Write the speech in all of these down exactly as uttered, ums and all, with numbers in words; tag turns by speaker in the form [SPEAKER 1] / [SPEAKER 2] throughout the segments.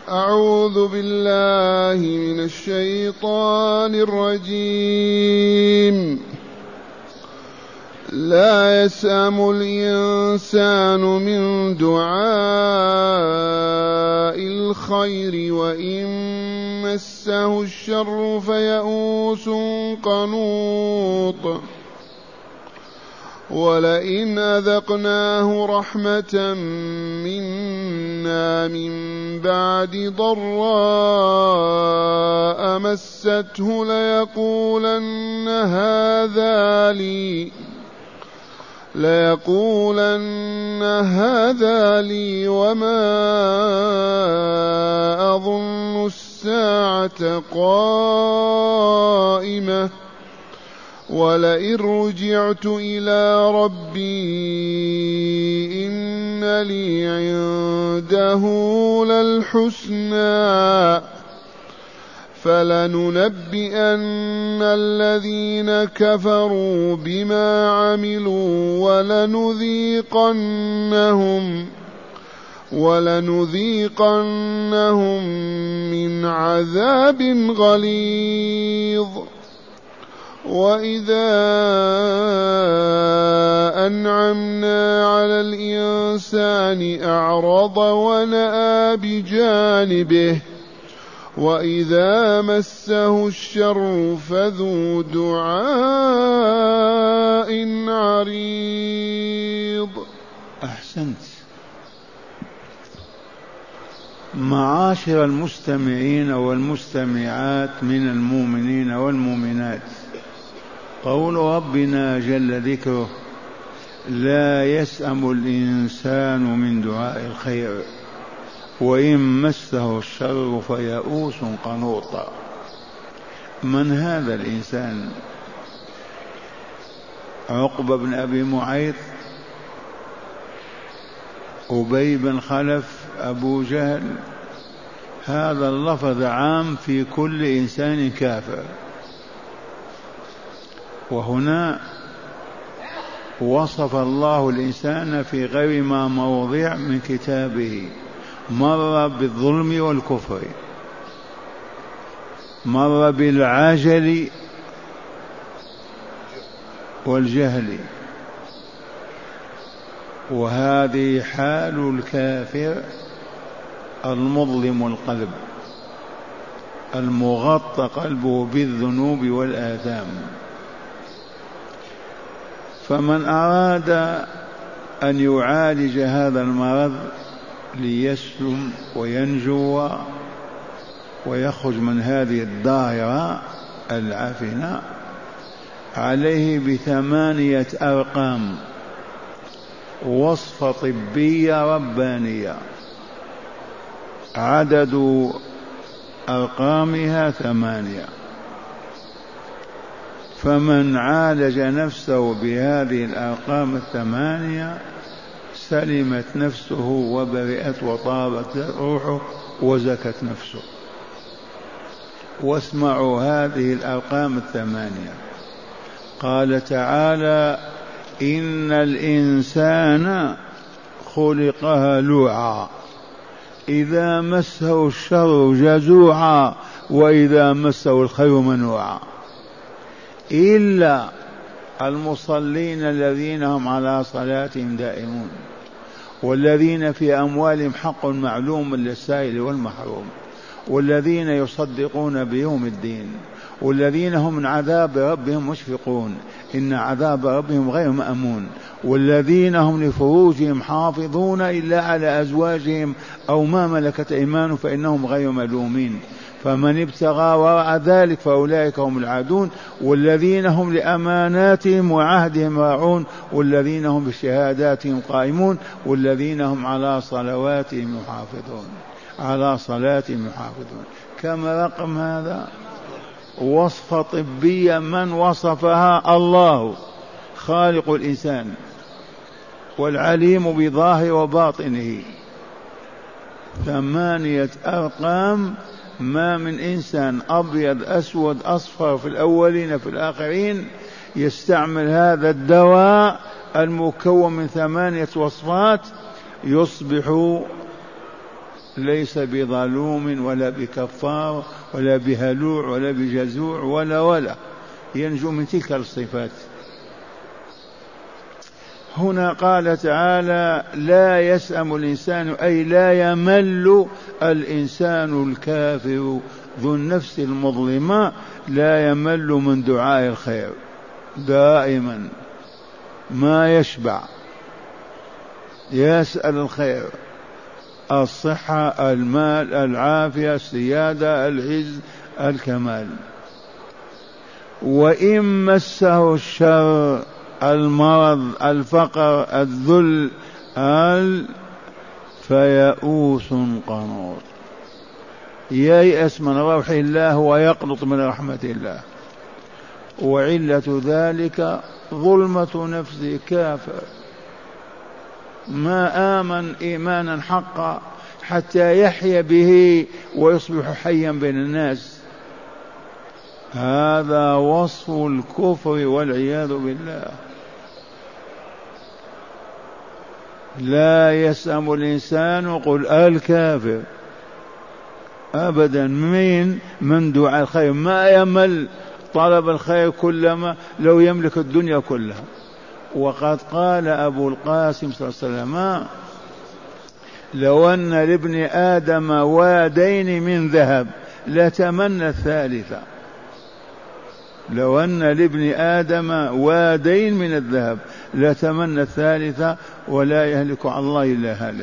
[SPEAKER 1] أعوذ بالله من الشيطان الرجيم. لا يسأم الإنسان من دعاء الخير وإن مسه الشر فيئوس قنوط ولئن أذقناه رحمة منا من بعد ضراء مسته ليقولن هذا لي ليقولن هذا لي وما أظن الساعة قائمة ولئن رجعت إلى ربي إن لي عنده للحسنى فلننبئن الذين كفروا بما عملوا ولنذيقنهم ولنذيقنهم من عذاب غليظ. وإذا أنعمنا على الإنسان أعرض ونأى بجانبه وإذا مسه الشر فذو دعاء عريض.
[SPEAKER 2] أحسنت. معاشر المستمعين والمستمعات من المؤمنين والمؤمنات، قول ربنا جل ذكره: لا يسأم الإنسان من دعاء الخير وإن مسه الشر فيئوس قنوط. من هذا الإنسان؟ عقبة بن أبي معيط، أبي بن خلف، أبو جهل. هذا اللفظ عام في كل إنسان كافر. وهنا وصف الله الإنسان في غير ما موضع من كتابه، مر بالظلم والكفر، مر بالعجل والجهل، وهذه حال الكافر المظلم القلب المغطى قلبه بالذنوب والآثام. فمن أراد أن يعالج هذا المرض ليسلم وينجو ويخرج من هذه الدائرة العفنة عليه بثمانية أرقام، وصفة طبية ربانية، عدد أرقامها ثمانية. فمن عالج نفسه بهذه الأرقام الثمانية سلمت نفسه وبرئت وطابت روحه وزكت نفسه. واسمعوا هذه الأرقام الثمانية. قال تعالى: إن الإنسان خلق هلوعا إذا مسه الشر جزوعا وإذا مسه الخير منوعا إلا المصلين الذين هم على صلاتهم دائمون والذين في أموالهم حق معلوم للسائل والمحروم والذين يصدقون بيوم الدين والذين هم من عذاب ربهم مشفقون إن عذاب ربهم غير مأمون والذين هم لفروجهم حافظون إلا على أزواجهم أو ما ملكت أيمانهم فإنهم غير ملومين فمن ابتغى وراء ذلك فأولئك هم العادون والذين هم لأماناتهم وعهدهم راعون والذين هم بشهاداتهم قائمون والذين هم على صلواتهم يحافظون على صلاتهم يحافظون. كم رقم هذا؟ وصفة طبية من وصفها؟ الله خالق الإنسان والعليم بظاهر وباطنه. ثمانية أرقام، ما من إنسان أبيض أسود أصفر في الأولين في الآخرين يستعمل هذا الدواء المكون من ثمانية وصفات يصبح ليس بظلوم ولا بكفار ولا بهلوع ولا بجزوع ولا ولا ينجو من تلك الصفات. هنا قال تعالى لا يسأم الإنسان أي لا يمل الإنسان الكافر ذو النفس المظلمة لا يمل من دعاء الخير، دائما ما يشبع، يسأل الخير، الصحة، المال، العافية، السيادة، العز، الكمال. وإن مسه الشر، المرض، الفقر، الذل، فيئوس قنوط، ييأس من روح الله ويقنط من رحمة الله. وعلة ذلك ظلمة نفسه، كافر ما آمن إيمانا حقا حتى يحيا به ويصبح حيا بين الناس. هذا وصف الكفر والعياذ بالله. لا يسأم الإنسان قل الكافر أبدا من من دعاء الخير، ما يمل طلب الخير كلما لو يملك الدنيا كلها. وقد قال أبو القاسم صلى الله عليه وسلم لو أن لابن آدم وادين من ذهب لتمنى الثالثة. لو أن لابن آدم وادين من الذهب لتمنى الثالثة، ولا يهلك على الله إلا هالك.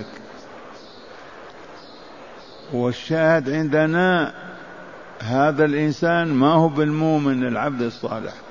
[SPEAKER 2] والشاهد عندنا هذا الإنسان ما هو بالمؤمن العبد الصالح،